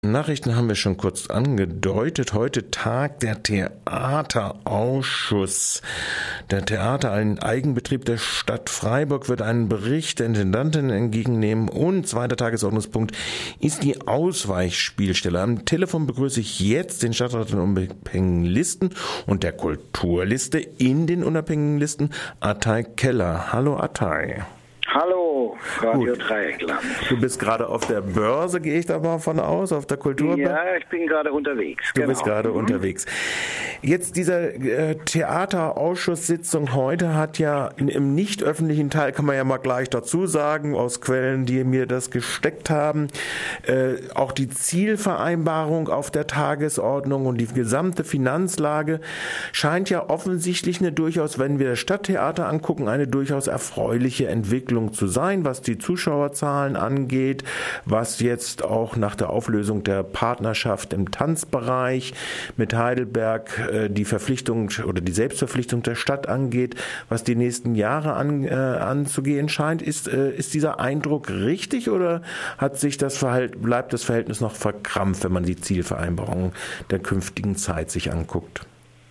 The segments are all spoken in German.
Nachrichten haben wir schon kurz angedeutet. Heute tagt der Theaterausschuss. Der Theater, ein Eigenbetrieb der Stadt Freiburg, wird einen Bericht der Intendantin entgegennehmen. Und zweiter Tagesordnungspunkt ist die Ausweichspielstelle. Am Telefon begrüße ich jetzt den Stadtrat der unabhängigen Listen und der Kulturliste in den unabhängigen Listen, Atay Keller. Hallo Atay. Hallo, Radio Dreieckland. Du bist gerade auf der Börse, gehe ich da mal von aus, auf der Kulturbörse? Ja, ich bin gerade unterwegs. Du bist gerade unterwegs. Jetzt diese Theaterausschusssitzung heute hat ja im nicht öffentlichen Teil, kann man ja mal gleich dazu sagen, aus Quellen, die mir das gesteckt haben, auch die Zielvereinbarung auf der Tagesordnung und die gesamte Finanzlage scheint ja offensichtlich eine durchaus, wenn wir das Stadttheater angucken, eine durchaus erfreuliche Entwicklung zu sein, was die Zuschauerzahlen angeht, was jetzt auch nach der Auflösung der Partnerschaft im Tanzbereich mit Heidelberg die Verpflichtung oder die Selbstverpflichtung der Stadt angeht, was die nächsten Jahre anzugehen scheint. Ist dieser Eindruck richtig oder bleibt das Verhältnis noch verkrampft, wenn man die Zielvereinbarungen der künftigen Zeit sich anguckt?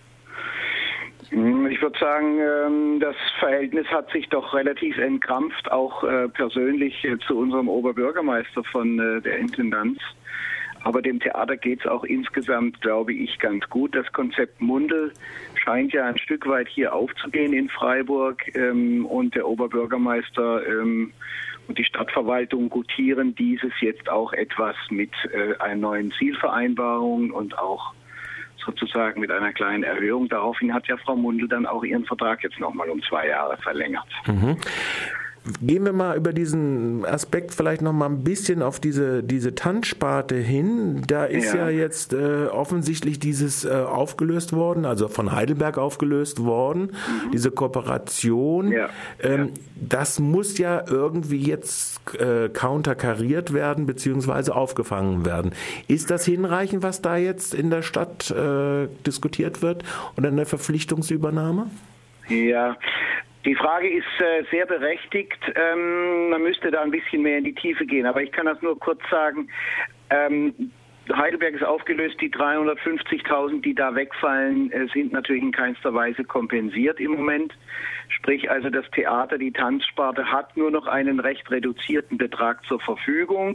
Ich würde sagen, das Verhältnis hat sich doch relativ entkrampft, auch persönlich zu unserem Oberbürgermeister von der Intendanz. Aber dem Theater geht es auch insgesamt, glaube ich, ganz gut. Das Konzept Mundel scheint ja ein Stück weit hier aufzugehen in Freiburg und der Oberbürgermeister und die Stadtverwaltung gutieren dieses jetzt auch etwas mit einer neuen Zielvereinbarung und auch sozusagen mit einer kleinen Erhöhung. Daraufhin hat ja Frau Mundel dann auch ihren Vertrag jetzt nochmal um 2 Jahre verlängert. Mhm. Gehen wir mal über diesen Aspekt vielleicht noch mal ein bisschen auf diese Tanzsparte hin. Da ist ja jetzt offensichtlich dieses aufgelöst worden, also von Heidelberg aufgelöst worden, diese Kooperation. Ja. Das muss ja irgendwie jetzt counterkariert werden beziehungsweise aufgefangen werden. Ist das hinreichend, was da jetzt in der Stadt diskutiert wird oder eine Verpflichtungsübernahme? Ja. Die Frage ist sehr berechtigt. Man müsste da ein bisschen mehr in die Tiefe gehen. Aber ich kann das nur kurz sagen. Heidelberg ist aufgelöst. Die 350.000, die da wegfallen, sind natürlich in keinster Weise kompensiert im Moment. Sprich also, das Theater, die Tanzsparte hat nur noch einen recht reduzierten Betrag zur Verfügung.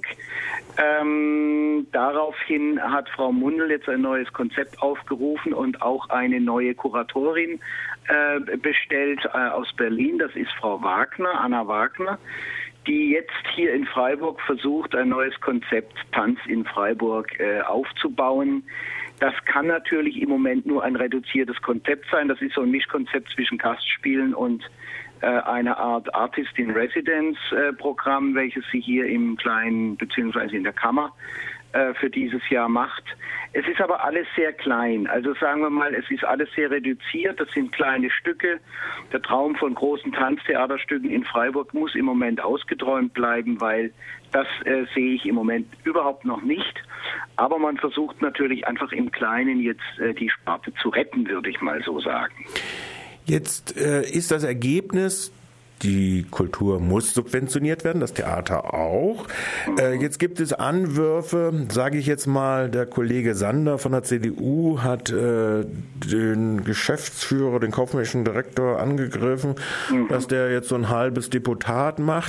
Daraufhin hat Frau Mundel jetzt ein neues Konzept aufgerufen und auch eine neue Kuratorin bestellt aus Berlin. Das ist Frau Wagner, Anna Wagner, die jetzt hier in Freiburg versucht, ein neues Konzept Tanz in Freiburg aufzubauen. Das kann natürlich im Moment nur ein reduziertes Konzept sein. Das ist so ein Mischkonzept zwischen Gastspielen und eine Art Artist-in-Residence-Programm, welches sie hier im Kleinen bzw. in der Kammer für dieses Jahr macht. Es ist aber alles sehr klein. Also sagen wir mal, es ist alles sehr reduziert. Das sind kleine Stücke. Der Traum von großen Tanztheaterstücken in Freiburg muss im Moment ausgeträumt bleiben, weil das sehe ich im Moment überhaupt noch nicht. Aber man versucht natürlich einfach im Kleinen jetzt die Sparte zu retten, würde ich mal so sagen. Jetzt ist das Ergebnis, die Kultur muss subventioniert werden, das Theater auch. Jetzt gibt es Anwürfe, sage ich jetzt mal, der Kollege Sander von der CDU hat den Geschäftsführer, den kaufmännischen Direktor angegriffen, dass der jetzt so ein halbes Deputat macht.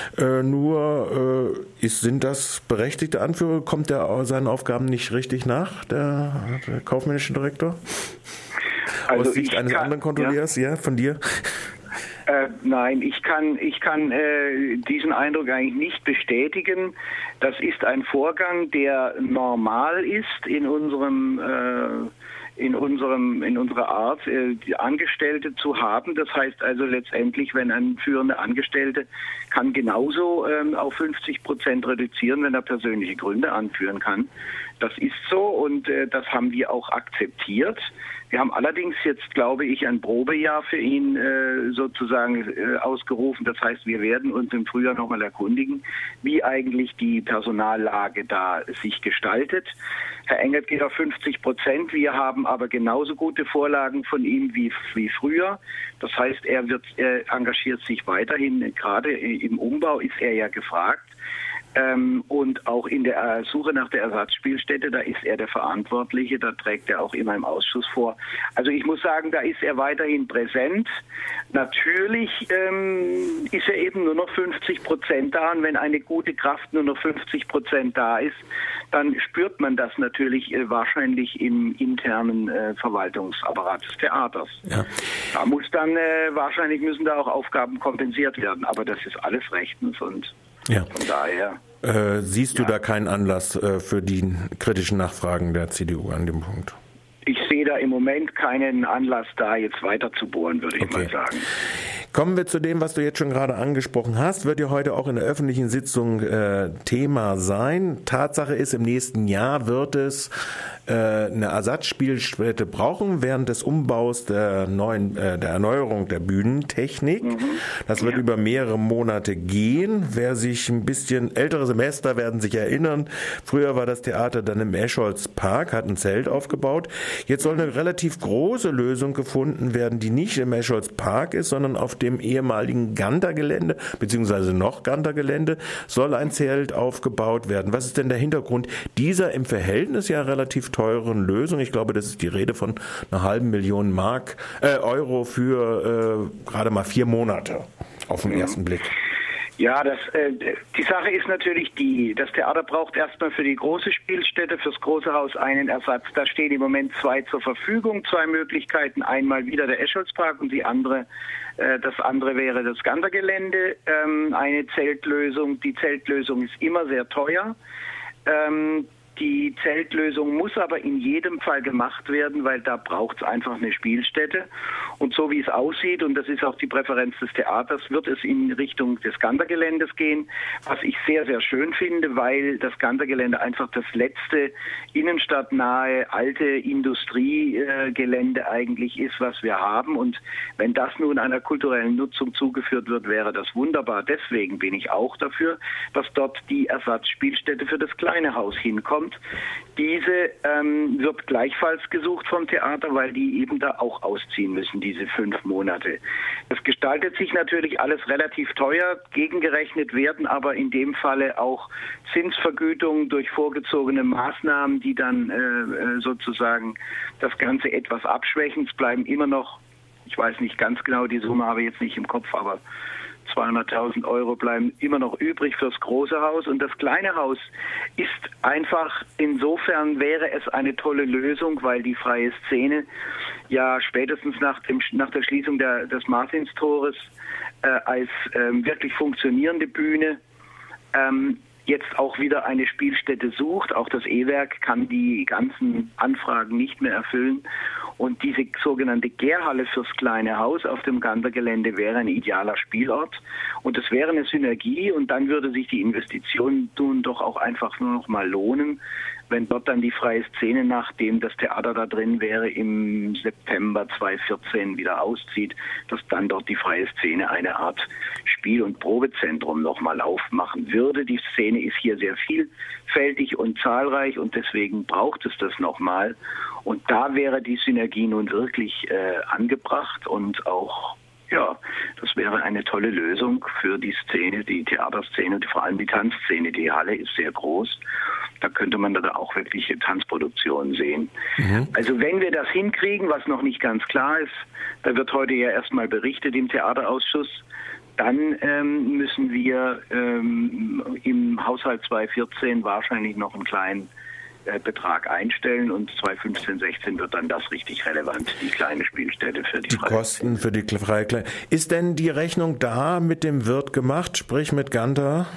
Sind das berechtigte Anführer? Kommt der seinen Aufgaben nicht richtig nach, der kaufmännische Direktor? Also aus Sicht eines anderen Kontrolleurs, ja, von dir? Nein, ich kann diesen Eindruck eigentlich nicht bestätigen. Das ist ein Vorgang, der normal ist in unserer Art, die Angestellte zu haben. Das heißt also letztendlich, wenn ein führender Angestellte kann genauso auf 50% reduzieren, wenn er persönliche Gründe anführen kann. Das ist so und das haben wir auch akzeptiert. Wir haben allerdings jetzt, glaube ich, ein Probejahr für ihn sozusagen ausgerufen. Das heißt, wir werden uns im Frühjahr nochmal erkundigen, wie eigentlich die Personallage da sich gestaltet. Herr Engert geht auf 50%. Wir haben aber genauso gute Vorlagen von ihm wie früher. Das heißt, er engagiert sich weiterhin. Gerade im Umbau ist er ja gefragt. Und auch in der Suche nach der Ersatzspielstätte, da ist er der Verantwortliche, da trägt er auch immer im Ausschuss vor. Also ich muss sagen, da ist er weiterhin präsent. Natürlich ist er eben nur noch 50% da, und wenn eine gute Kraft nur noch 50% da ist, dann spürt man das natürlich wahrscheinlich im internen Verwaltungsapparat des Theaters. Ja. Da muss dann wahrscheinlich müssen da auch Aufgaben kompensiert werden, aber das ist alles rechtens, und von daher. Siehst du da keinen Anlass für die kritischen Nachfragen der CDU an dem Punkt? Ich sehe da im Moment keinen Anlass, da jetzt weiter zu bohren, würde ich mal sagen. Kommen wir zu dem, was du jetzt schon gerade angesprochen hast, wird ja heute auch in der öffentlichen Sitzung Thema sein. Tatsache ist, im nächsten Jahr wird es eine Ersatzspielstätte brauchen während des Umbaus der Erneuerung der Bühnentechnik. Das wird über mehrere Monate gehen. Wer sich ein bisschen ältere Semester werden sich erinnern, früher war das Theater dann im Escholz-Park, hat ein Zelt aufgebaut. Jetzt soll eine relativ große Lösung gefunden werden, die nicht im Escholz-Park ist, sondern auf dem ehemaligen Ganter-Gelände, beziehungsweise noch Ganter-Gelände, soll ein Zelt aufgebaut werden. Was ist denn der Hintergrund dieser im Verhältnis ja relativ teuren Lösung? Ich glaube, das ist die Rede von einer halben Million Euro für gerade mal 4 Monate auf den ersten Blick. Ja, die Sache ist natürlich das Theater braucht erstmal für die große Spielstätte, fürs große Haus einen Ersatz. Da stehen im Moment 2 zur Verfügung, 2 Möglichkeiten. Einmal wieder der Escholz-Park und das andere wäre das Ganter-Gelände. Eine Zeltlösung. Die Zeltlösung ist immer sehr teuer. Die Zeltlösung muss aber in jedem Fall gemacht werden, weil da braucht es einfach eine Spielstätte. Und so wie es aussieht, und das ist auch die Präferenz des Theaters, wird es in Richtung des Ganter-Geländes gehen, was ich sehr, sehr schön finde, weil das Ganter-Gelände einfach das letzte innenstadtnahe, alte Industriegelände eigentlich ist, was wir haben. Und wenn das nun einer kulturellen Nutzung zugeführt wird, wäre das wunderbar. Deswegen bin ich auch dafür, dass dort die Ersatzspielstätte für das kleine Haus hinkommt. Diese wird gleichfalls gesucht vom Theater, weil die eben da auch ausziehen müssen, diese 5 Monate. Das gestaltet sich natürlich alles relativ teuer. Gegengerechnet werden aber in dem Falle auch Zinsvergütungen durch vorgezogene Maßnahmen, die dann sozusagen das Ganze etwas abschwächen. Es bleiben immer noch, ich weiß nicht ganz genau, die Summe habe ich jetzt nicht im Kopf, aber 200.000 Euro bleiben immer noch übrig fürs große Haus. Und das kleine Haus ist einfach, insofern wäre es eine tolle Lösung, weil die freie Szene ja spätestens nach der Schließung des Martinstores als wirklich funktionierende Bühne jetzt auch wieder eine Spielstätte sucht. Auch das E-Werk kann die ganzen Anfragen nicht mehr erfüllen. Und diese sogenannte Gärhalle fürs kleine Haus auf dem Ganter-Gelände wäre ein idealer Spielort. Und es wäre eine Synergie, und dann würde sich die Investition nun doch auch einfach nur noch mal lohnen, wenn dort dann die freie Szene, nachdem das Theater da drin wäre, im September 2014 wieder auszieht, dass dann dort die freie Szene eine Art Spiel- und Probezentrum nochmal aufmachen würde. Die Szene ist hier sehr vielfältig und zahlreich, und deswegen braucht es das nochmal. Und da wäre die Synergie nun wirklich angebracht, und auch, ja, das wäre eine tolle Lösung für die Szene, die Theaterszene und vor allem die Tanzszene. Die Halle ist sehr groß. Da könnte man da auch wirkliche Tanzproduktionen sehen. Also wenn wir das hinkriegen, was noch nicht ganz klar ist, da wird heute ja erstmal berichtet im Theaterausschuss, dann müssen wir im Haushalt 2014 wahrscheinlich noch einen kleinen Betrag einstellen, und 2015, 16 wird dann das richtig relevant, die kleine Spielstätte für die freie Kosten für die freie Kleine. Ist denn die Rechnung da mit dem Wirt gemacht, sprich mit Ganter?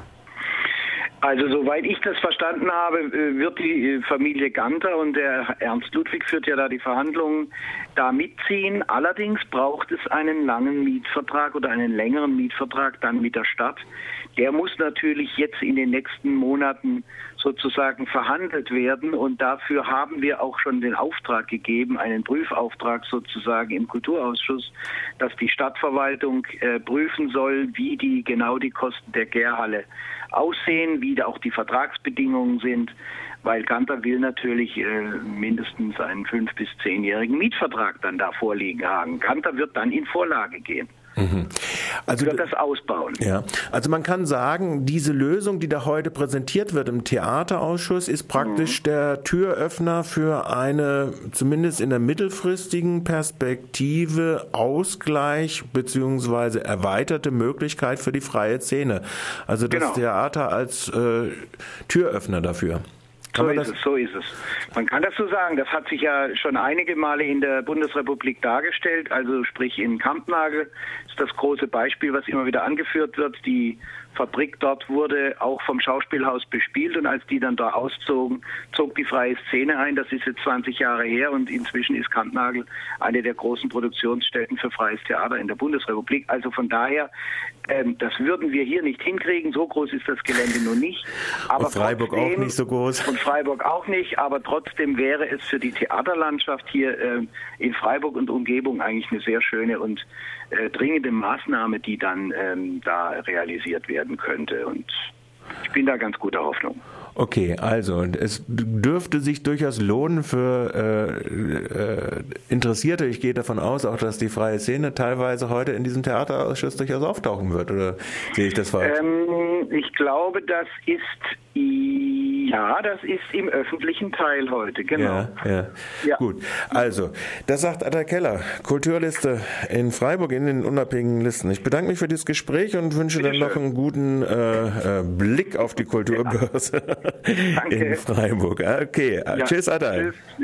Also soweit ich das verstanden habe, wird die Familie Ganter, und der Ernst Ludwig führt ja da die Verhandlungen, da mitziehen. Allerdings braucht es einen langen Mietvertrag oder einen längeren Mietvertrag dann mit der Stadt. Der muss natürlich jetzt in den nächsten Monaten sozusagen verhandelt werden, und dafür haben wir auch schon den Auftrag gegeben, einen Prüfauftrag sozusagen im Kulturausschuss, dass die Stadtverwaltung prüfen soll, wie die Kosten der Gärhalle aussehen, wie da auch die Vertragsbedingungen sind, weil Ganter will natürlich mindestens einen 5- bis 10-jährigen Mietvertrag dann da vorliegen haben. Ganter wird dann in Vorlage gehen. Also wird das ausbauen. Ja, also man kann sagen, diese Lösung, die da heute präsentiert wird im Theaterausschuss, ist praktisch der Türöffner für eine, zumindest in der mittelfristigen Perspektive, Ausgleich bzw. erweiterte Möglichkeit für die freie Szene. Also das Theater als Türöffner dafür. So ist es. Man kann das so sagen. Das hat sich ja schon einige Male in der Bundesrepublik dargestellt. Also sprich in Kampnagel ist das große Beispiel, was immer wieder angeführt wird. Die Fabrik dort wurde auch vom Schauspielhaus bespielt und als die dann da auszogen, zog die freie Szene ein. Das ist jetzt 20 Jahre her und inzwischen ist Kampnagel eine der großen Produktionsstätten für freies Theater in der Bundesrepublik. Also von daher, das würden wir hier nicht hinkriegen. So groß ist das Gelände noch nicht. Aber und Freiburg trotzdem, auch nicht so groß. Und Freiburg auch nicht, aber trotzdem wäre es für die Theaterlandschaft hier in Freiburg und Umgebung eigentlich eine sehr schöne und dringende Maßnahme, die dann da realisiert werden könnte. Und ich bin da ganz guter Hoffnung. Okay, also es dürfte sich durchaus lohnen für Interessierte. Ich gehe davon aus, auch dass die freie Szene teilweise heute in diesem Theaterausschuss durchaus auftauchen wird. Oder sehe ich das falsch? Ich glaube, das ist im öffentlichen Teil heute, genau. Ja. Gut, also, das sagt Atta Keller, Kulturliste in Freiburg in den unabhängigen Listen. Ich bedanke mich für dieses Gespräch und wünsche dann noch einen guten Blick auf die Kulturbörse in Freiburg. Okay, tschüss Atta. Tschüss.